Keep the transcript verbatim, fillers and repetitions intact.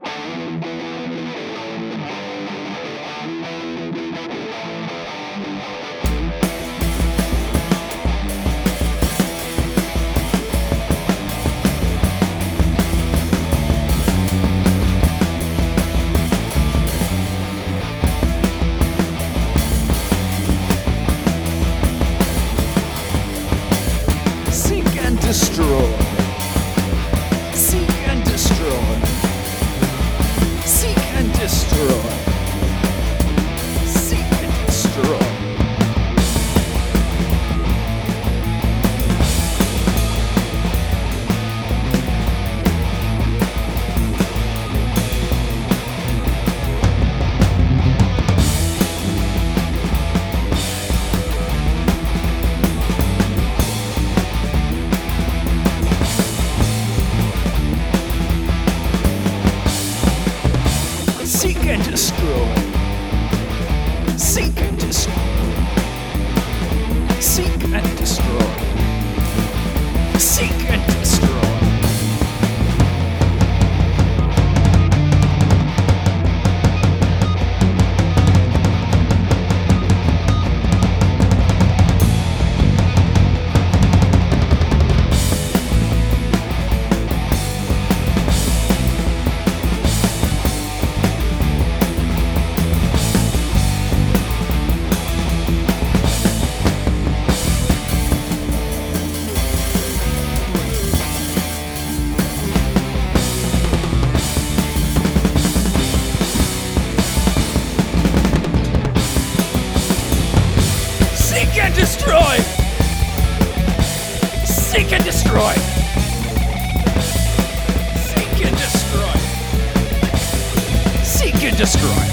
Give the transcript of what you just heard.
Destroy. Seek and destroy. Seek and destroy. Seek and destroy. Seek and destroy. Seek and destroy. Seek and destroy. Seek and destroy. Seek and destroy! Seek and destroy! Seek and destroy! Seek and destroy!